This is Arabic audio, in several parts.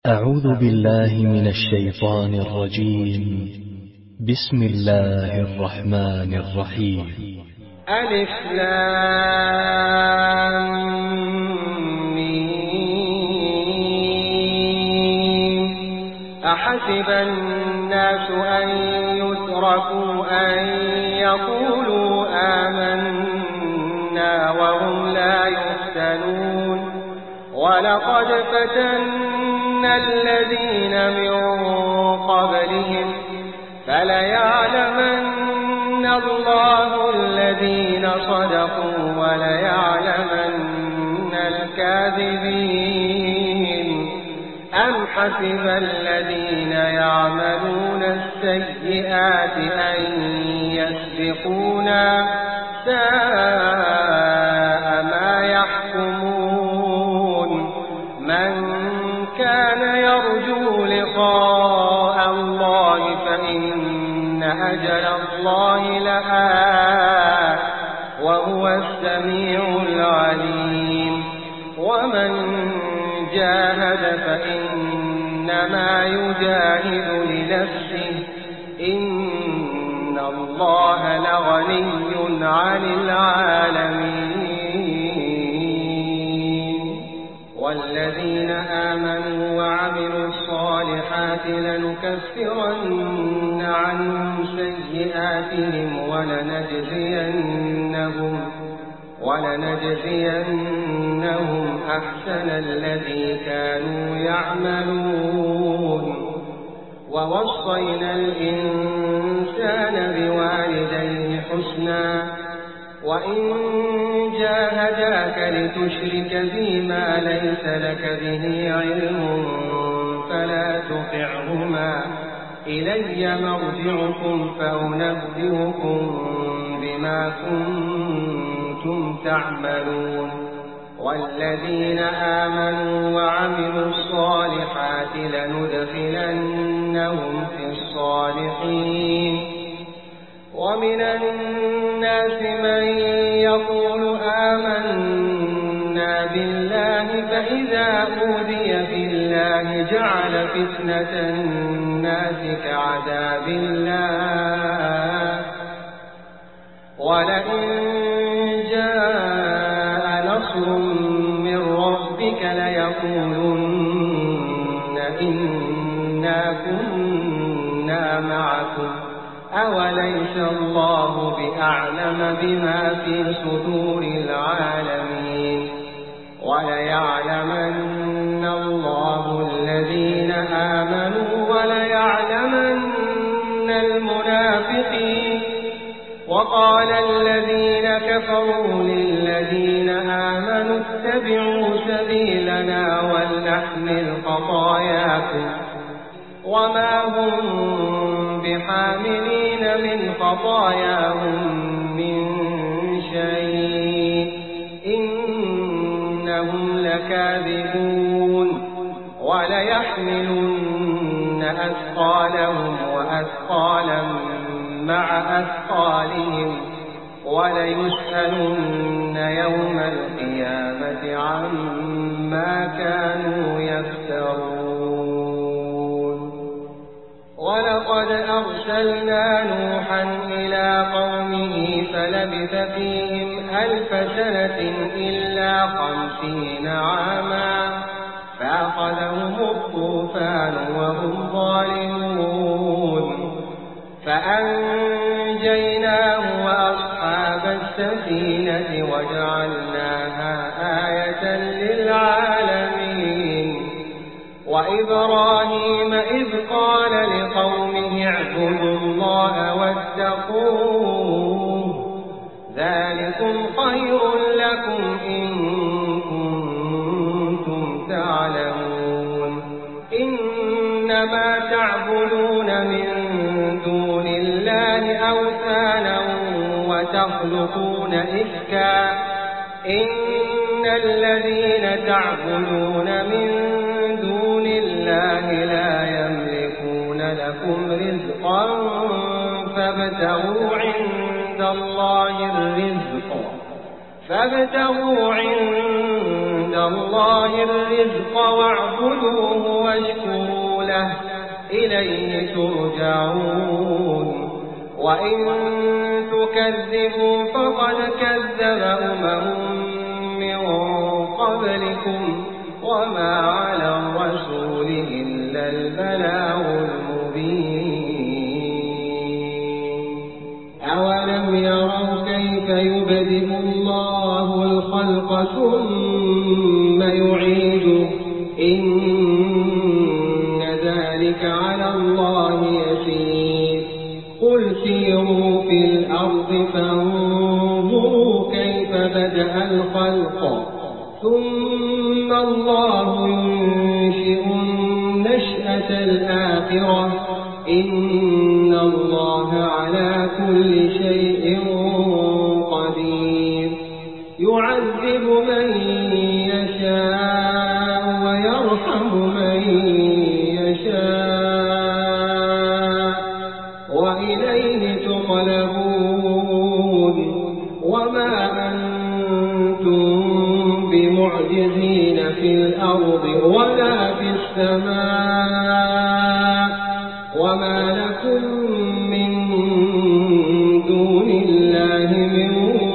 أعوذ بالله من الشيطان الرجيم. بسم الله الرحمن الرحيم. ألف لام ميم. أحسب الناس أن يتركوا أن يقولوا آمنا وهم لا يفتنون ولقد فتنا الذين من قبلهم فليعلمن الله الذين صدقوا وليعلمن الكاذبين. أم حسب الذين يعملون السيئات أن يسبقونا ساء ما يحكمون. من كان يرجو لقاء الله فإن أجل الله لآت وهو السميع العليم. ومن جاهد فإنما يجاهد لنفسه إن الله لغني عن العالمين. والذين آمنوا وعملوا الصالحات لنكفرن عنهم سيئاتهم ولنجزينهم أحسن الذي كانوا يعملون. ووصينا الإنسان بوالديه حسنا وإن جاهداك لتشرك بما ليس لك به علم فلا تطعهما إلي مرجعكم فأنبئكم بما كنتم تعملون. والذين آمنوا وعملوا الصالحات لندخلنهم في الصالحين. ومن الناس من يقول آمنا بالله فإذا أوذي بالله جعل فتنة الناس كعذاب الله ولئن جاء نصر من ربك ليقولن إنا كنا معكم أوليس الله بأعلم بما في صدور العالمين. وليعلمن الله الذين آمنوا وليعلمن المنافقين. وقال الذين كفروا للذين آمنوا اتبعوا سبيلنا ولنحمل خطاياكم وما هم بحاملين من خطاياهم من شيء إنهم لكاذبون. وليحملن أثقالهم وأثقالا مع أثقالهم وليسألن يوم القيامة عما كانوا يفترون. ولقد أرسلنا نوحا إلى قومه فلبث فيهم 1000 سنة إلا 50 عاما فأخذهم الطوفان وهم ظالمون. فأنجيناه وأصحاب السفينة وجعلناها آية للعالمين. وإبراهيم إذ قال لقومه اعبدوا الله واتقوه ذلكم خير لكم إن كنتم تعلمون. إنما تعبدون من دون الله أوثانا وتخلقون إفكا إن الذين تعبدون من دون الله لا يملكون لكم رزقا فابتغوا عند الله الرزق الله الرزق واعبدوه واشكروا له إليه ترجعون وإن تكذبوا فقد كذب من قبلكم وما على الرسول إلا البلاغ المبين أولم يروا كيف يبدئ الله الخلق ثم يعيده إن ذلك على الله يسير قل سيروا في الأرض فانظروا كيف بدأ الخلق ثم الله ينشئ النشأة الآخرة إن الله على كل شيء قدير يعذب من يشاء ويرحم من يشاء وإليه تقلبون وما أنتم بمعجزين في الأرض ولا في السماء وما لكم من دون الله من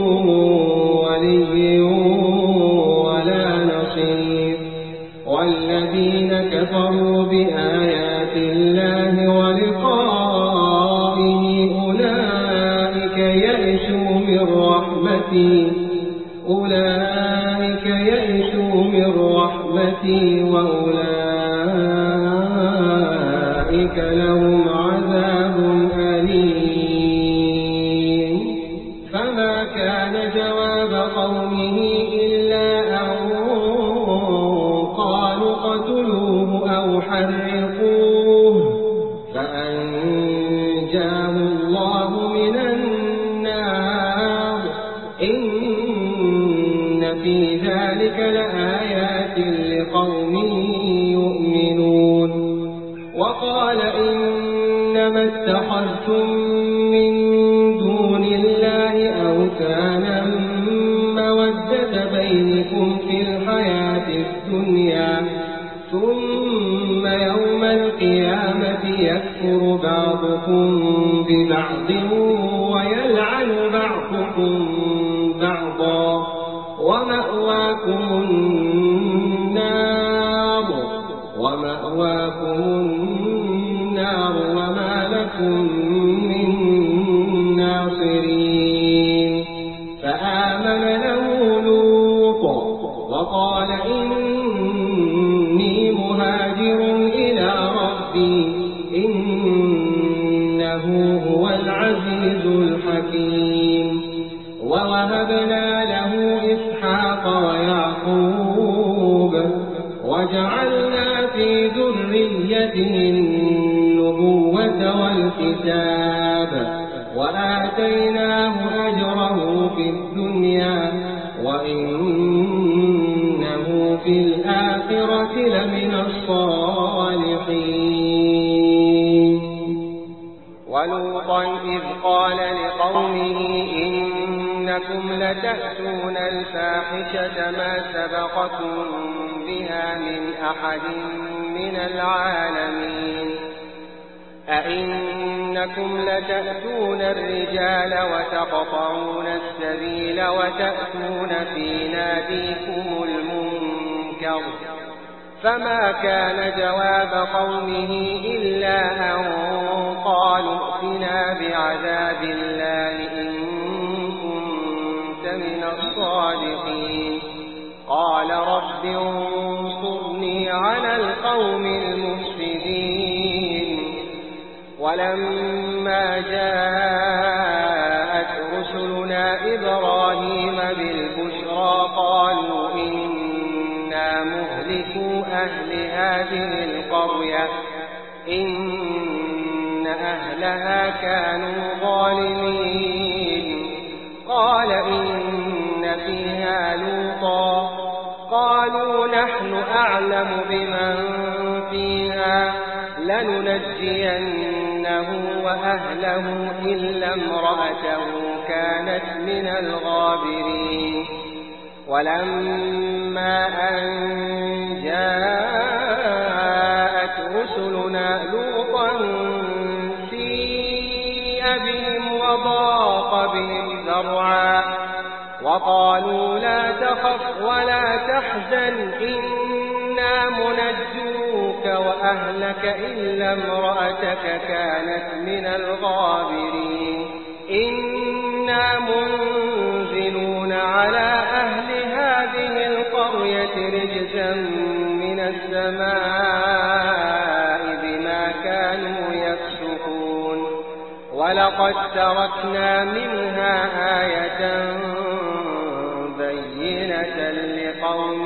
ولي ولا نصير والذين كفروا بآيات الله ولقائه أولئك يئسوا من رحمتي وأولئك لهم عذاب أليم فما كان جواب قومه إلا أن قالوا قتلوه أو حرقوه فأنجاه الله من النار إن في ذلك لآيات لقوم يؤمنون وقال إنما اتخذتم من دون الله أوثانا مودة بينكم في الحياة الدنيا ثم يوم القيامة يكفر بعضكم ببعض ويلعن بعضكم بعضا ومأواكم النار وما لكم من ناصرين فآمن له لوط وقال إني مهاجر إلى ربي إنه هو العزيز الحكيم ووهبنا له إسحاق ويعقوب وجعلنا في ذريته النبوة والكتاب وآتيناه أجره في الدنيا وإنه في الآخرة لمن الصالحين ولوطا إذ قال لقومه إنكم لتأتون الفاحشة ما سبقكم بها من أحد من العالمين أئنكم لتأتون الرجال وتقطعون السبيل وتأتون في ناديكم المنكر فما كان جواب قومه إلا أن قالوا ائتنا بعذاب الله إن كنت من الصادقين قال رب انصرني على القوم المفسدين ولما جاءت رسلنا إبراهيم بالبشرى قالوا إنا مهلكو أهل هذه القرية إن أهلها كانوا ظالمين قال إن فيها لوطا قالوا نحن أعلم بمن فيها لننجينه وأهله إلا امرأته كانت من الغابرين ولما فلما أن جاءت رسلنا لوطا سيء بهم وضاق بهم ذرعا وقالوا لا تخف ولا تحزن إنا منجوك وأهلك إلا امرأتك كانت من الغابرين إنا منزلون على أهل هذه القرية رجزا من السماء بما كانوا يفسقون ولقد تركنا منها آية بينة لقوم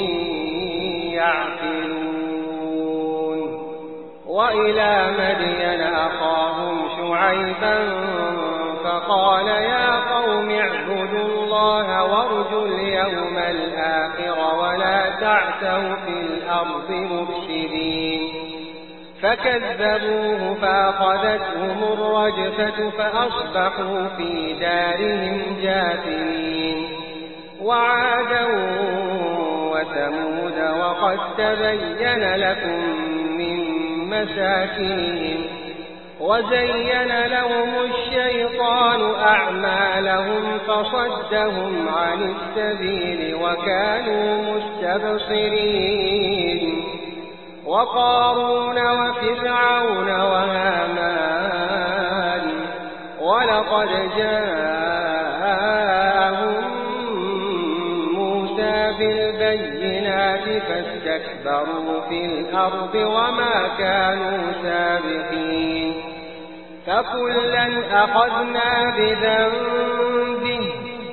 يعقلون وإلى مدين أخاهم شعيبا فقال يا قوم اعبدوا الله وارجوا اليوم الآخر ولا تعثوا في الأرض مفسدين فكذبوه فأخذتهم الرجفة فأصبحوا في دارهم جاثمين وعادا وثمود وقد تبين لكم من مساكنهم وزين لهم الشيطان أعمالهم فصدهم عن السبيل وكانوا مستبصرين وقارون وفرعون وهامان ولقد جاءهم موسى بالبينات فاستكبروا في الأرض وما كانوا سابقين فكلا أخذنا بذنبه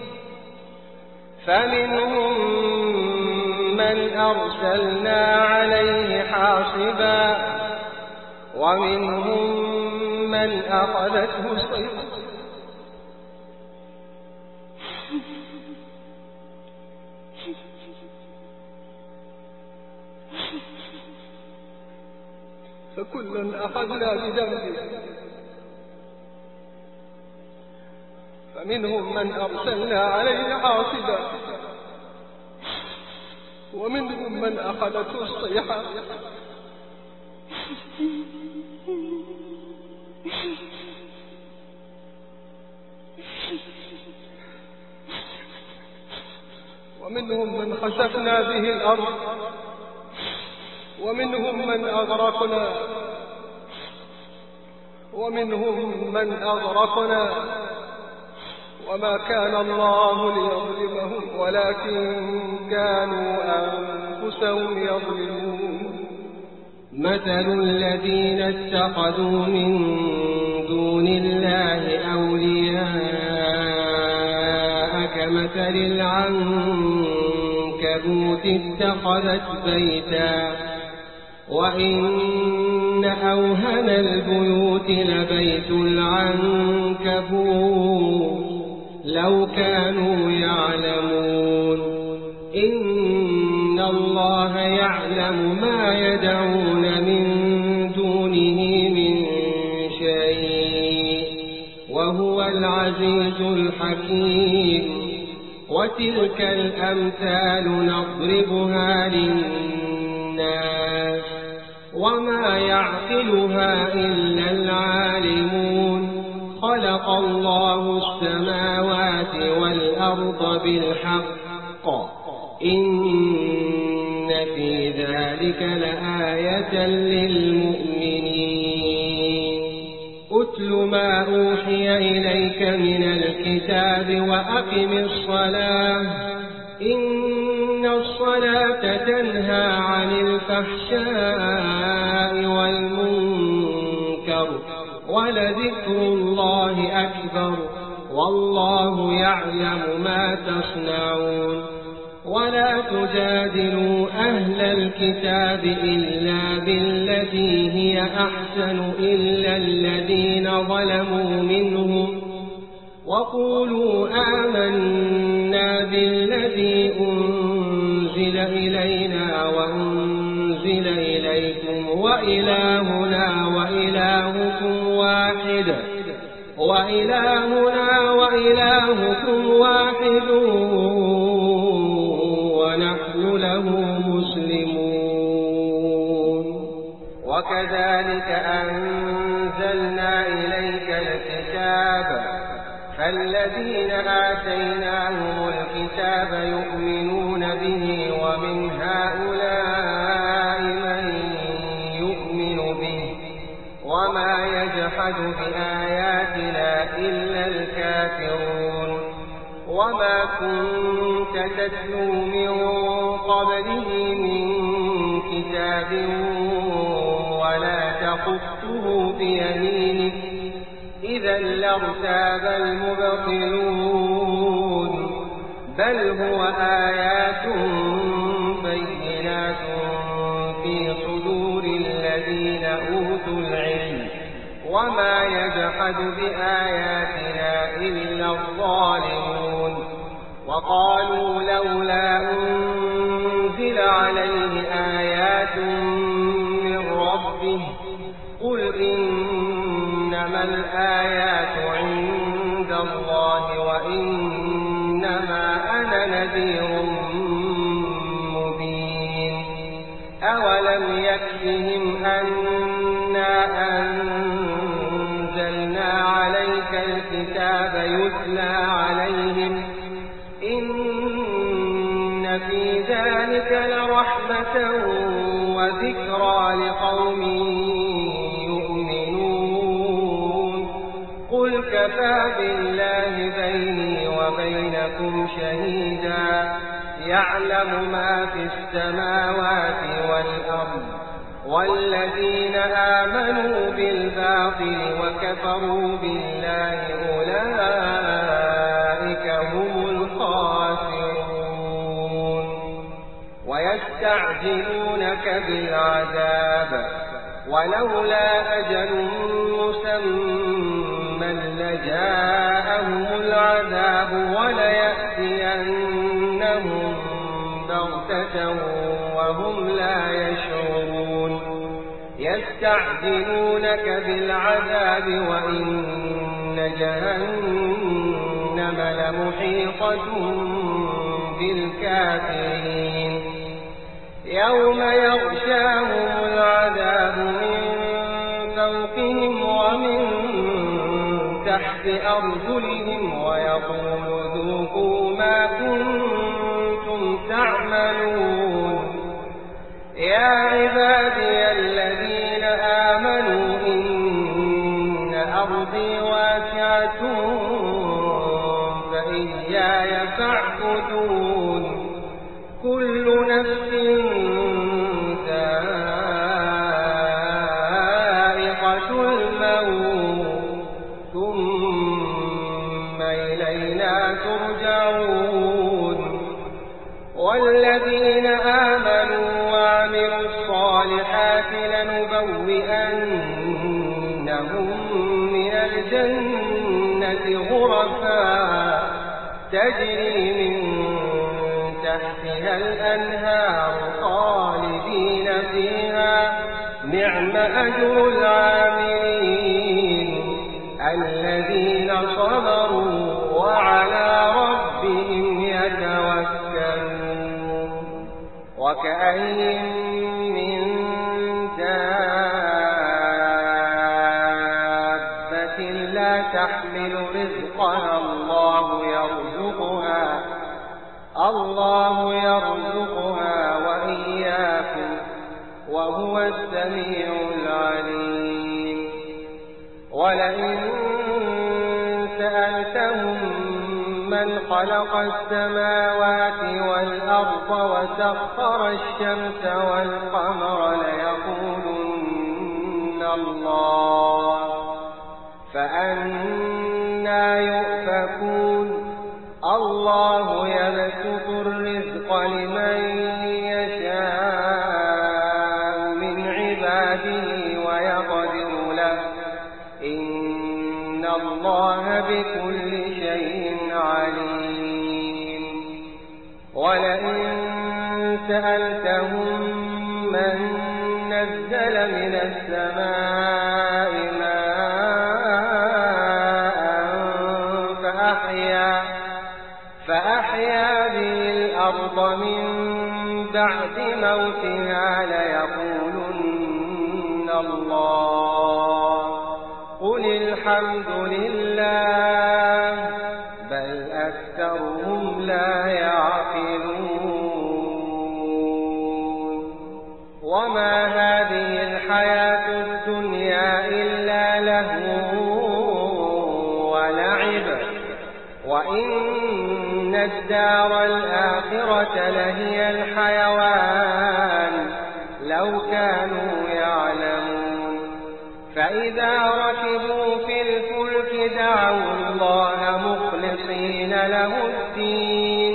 فمنهم من أرسلنا عليه حاصبا ومنهم من أخذته الصيحة فكلا أخذنا بذنبه فمنهم من أرسلنا عليه حاصبا ومنهم من أخذته الصيحة ومنهم من خسفنا به الأرض ومنهم من أغرقنا وما كان الله ليظلمهم ولكن كانوا أنفسهم يظلمون مثل الذين اتخذوا من دون الله أولياء كمثل العنكبوت اتخذت بيتا وإن أوهن البيوت لبيت العنكبوت لو كانوا يعلمون إن الله يعلم ما يدعون من دونه من شيء وهو العزيز الحكيم وتلك الأمثال نضربها للناس وما يعقلها إلا العالمون خلق الله السماوات والأرض بالحق إن في ذلك لآية للمؤمنين أتل ما أوحي إليك من الكتاب وأقم الصلاة إن الصلاة تنهى عن الفحشاء والمنكر ولذكر الله أكبر والله يعلم ما تصنعون ولا تجادلوا أهل الكتاب إلا بالتي هي أحسن إلا الذين ظلموا منهم وقولوا آمنا بالذي أنزل إلينا وأنزل إليكم وإلهنا وإلهكم واحد ونحن وكذلك أنزلنا إليك الكتاب فالذين آتيناهم الكتاب يؤمنون به ومن هؤلاء من يؤمن به وما يجحد بآياتنا إلا الكافرون وما كنت تتلو من قبله من كتاب ولا تخطه بيمينك إذا لارتاب المبطلون بل هو آيات بينات في صدور الذين أوتوا العلم وما يجحد بآياتنا إلا الظالمون وقالوا لولا أنزل عليه آيات من ربه قل إنما الآيات عند الله وإنما أنا نذير مبين أولم يكفهم أنا أنزلنا عليك الكتاب يتلى عليهم إن في ذلك لرحمة وذكرى لقوم يؤمنون قل كفى بالله بيني وبينكم شهيدا يعلم ما في السماوات والأرض والذين آمنوا بالباطل وكفروا بالله أولئك هم الخاسرون ويستعجلونك بالعذاب ولولا أجل مسمى لجاءهم العذاب وليأتينهم بغتة وهم لا يشعرون يستعجلونك بالعذاب وإن جهنم لمحيطة بالكافرين يوم يغشاهم العذاب من فوقهم ومن تحت أرجلهم ويقول ذوقوا ما كنتم تعملون يا عبادي الذين آمنوا إن أرضي واسعة فإياي فاعبدون كل نفس ذائقة الموت ثم إلينا ترجعون والذين آمنوا وعملوا الصالحات لنبوئنهم من الجنة غرفا تجري من تحتها الأنهار خالدين فيها نعم أجر العاملين الذين صبروا وعلى ربهم يتوكلون وكأين من دابة لا تحمل رزقها الله يرزقها وإياكم وهو السميع العليم ولئن سألتهم من خلق السماوات والأرض وسخر الشمس والقمر ليقولن الله فأنى يؤفكون الله يبسط الرزق لمن يشاء من عباده ويقدر له إن الله بكل شيء عليم ولئن سألتهم من نزل من السماء فأحيا به الأرض من بعد موتها ليقولن الله قل الحمد لله بل أكثرهم لا يعقلون وما هذه الحياة الدنيا إلا لهو ولعب وإن الدار الآخرة لهي الحيوان لو كانوا يعلمون فإذا ركبوا في الفلك دعوا الله مخلصين له الدين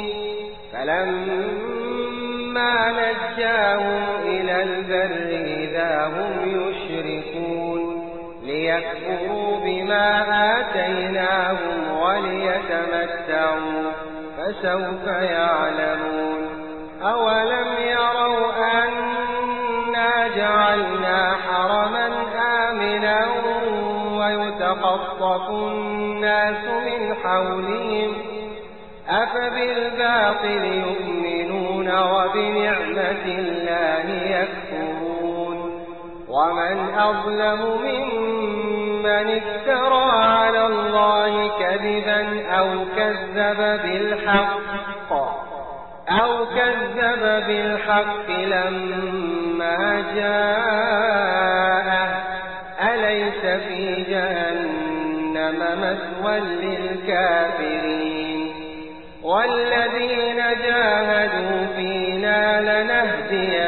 فلما نجاهم إلى البر إذا هم يشركون ليكفروا بما آتيناهم وليتمتعوا فسوف يعلمون أولم يروا أنا جعلنا حرما آمنا ويتخطف الناس من حولهم أفبالباطل يؤمنون وبنعمة الله يكفرون ومن أظلم ممن افترى على الله كذبا أو كذب بالحق لما جاءه أليس في جهنم مثوى للكافرين والذين جاهدوا فينا لنهدينهم